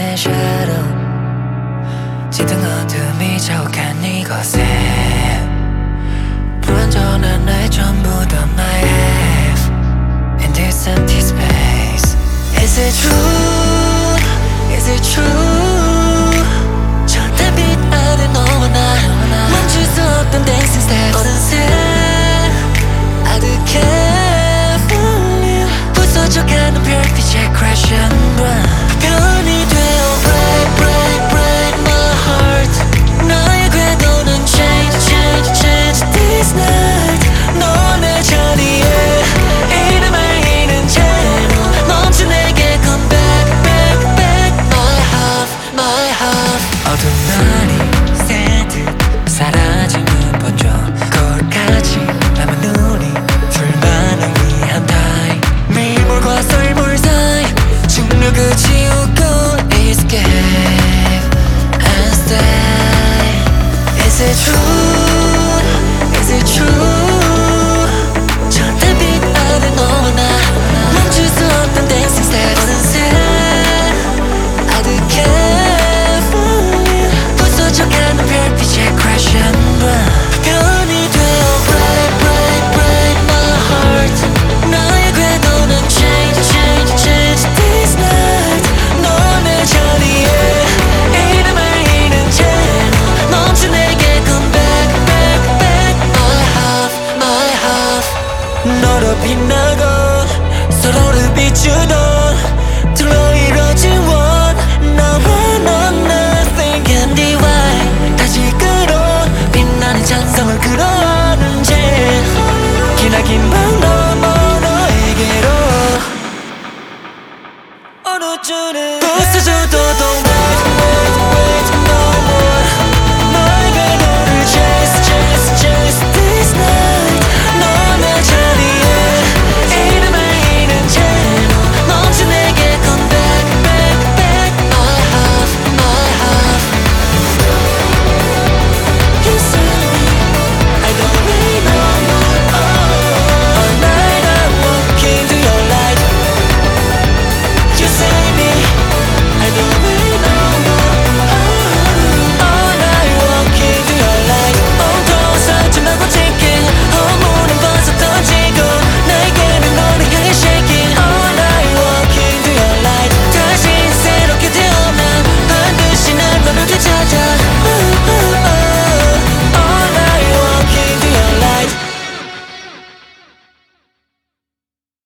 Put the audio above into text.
나의 shadow 짙은 어둠이 자욱한 이곳에 불완전한 나의 전부 다 my half in this empty space. Is it true? Is it true? 저 달빛 아래 너와 나 멈출 수 없던 dancing steps. 어느새 아득해 부서져가는 별빛에 crash and run. 변이 되어 break break break my heart. 나의 궤도는 change change change this night. 너 내 자리에 이름을 잃은 채로 멈춘 내게 come back back back my half my half. 어두운 날이 새듯 사라진 눈번쩍 거울까지 남은 눈이 둘만을 위한 타임. 밀물과 썰물 사이 중력을 지우고 escape and stay. Is it true? Is it true? 저 달빛 아래 너와 나 멈출 수 없던 dancing steps. 어느새 아득해 부서져가는 별빛에 crash and run. 변이 되어 break break break my heart. 나의 궤도는 change change change this night. 너 내 자리에 이름을 잃은 채로 멈춘 내게 come back back back my half my half. 너로 빛나고 서로를 비추던 둘로 이뤄진 one. 나와 넌 nothing can divide. 다시 끌어 빛나는 찬성을 끌어안은 채 기나긴 밤 넘어 너에게로 어느 줄은 부서져도